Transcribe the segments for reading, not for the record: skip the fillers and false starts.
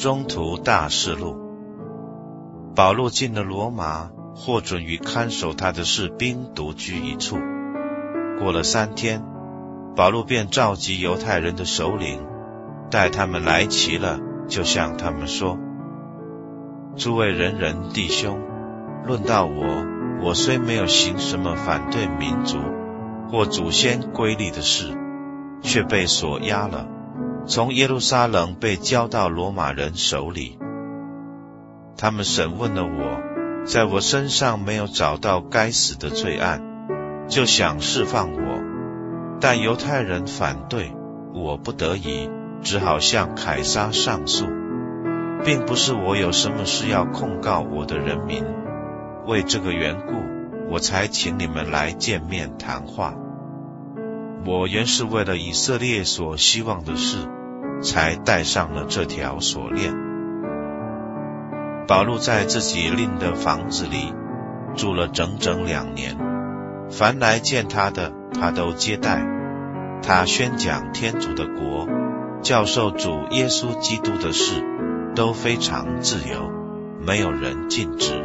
中途大示录。保罗进了罗马，获准与看守他的士兵独居一处。过了3天，保罗便召集犹太人的首领，待他们来齐了，就向他们说：诸位仁人弟兄，论到我虽没有行什么反对民族或祖先规例的事，却被锁押了，从耶路撒冷被交到罗马人手里。他们审问了我，在我身上没有找到该死的罪案，就想释放我，但犹太人反对，我不得已，只好向凯撒上诉，并不是我有什么事要控告我的人民，为这个缘故，我才请你们来见面谈话。我原是为了以色列所希望的事，才戴上了这条锁链。保罗在自己另的房子里住了整整2年，凡来见他的，他都接待。他宣讲天主的国，教授主耶稣基督的事，都非常自由，没有人禁止。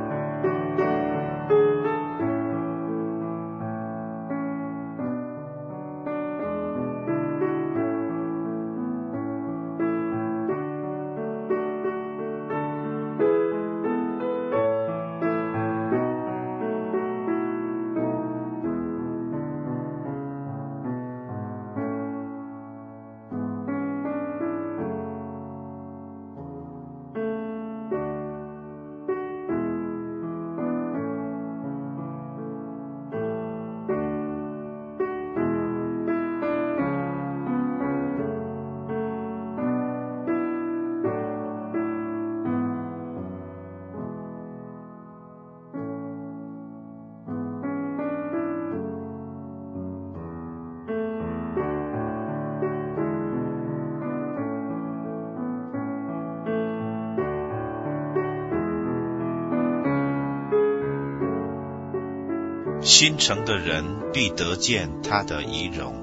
新城的人必得见他的仪容。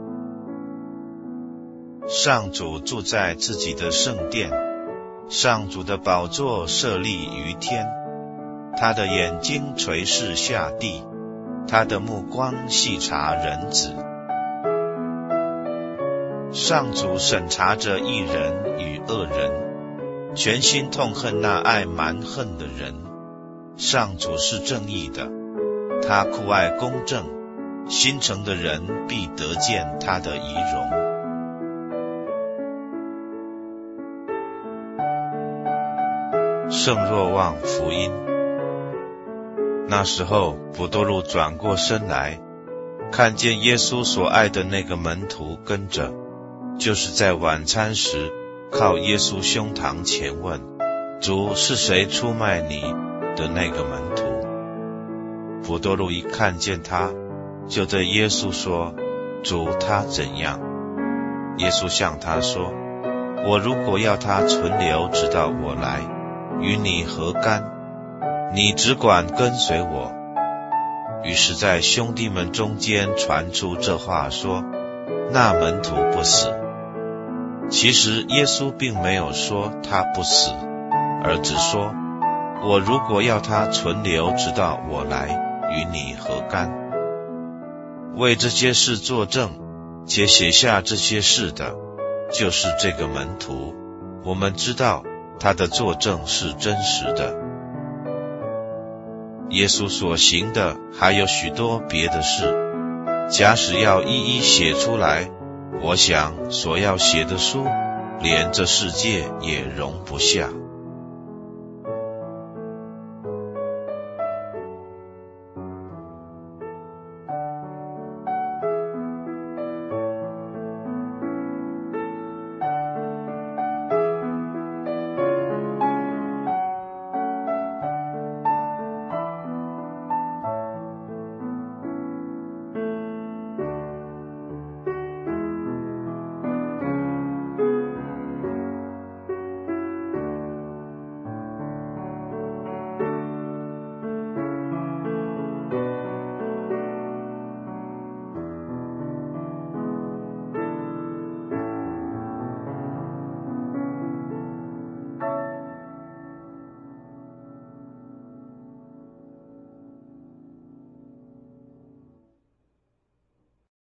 上主住在自己的圣殿，上主的宝座设立于天，他的眼睛垂视下地，他的目光细察人子。上主审查着义人与恶人，全心痛恨那爱蛮横的人。上主是正义的，他酷爱公正，新城的人必得见他的仪容。圣若望福音。那时候，伯多禄转过身来，看见耶稣所爱的那个门徒跟着，就是在晚餐时靠耶稣胸膛前问：主，是谁出卖你的那个门徒？伯多禄一看见他，就对耶稣说：主，他怎样？耶稣向他说：我如果要他存留直到我来，与你何干？你只管跟随我。于是在兄弟们中间传出这话说：那门徒不死。其实耶稣并没有说他不死，而只说：我如果要他存留直到我来，与你何干？为这些事作证，且写下这些事的，就是这个门徒。我们知道他的作证是真实的。耶稣所行的还有许多别的事，假使要一一写出来，我想所要写的书，连这世界也容不下。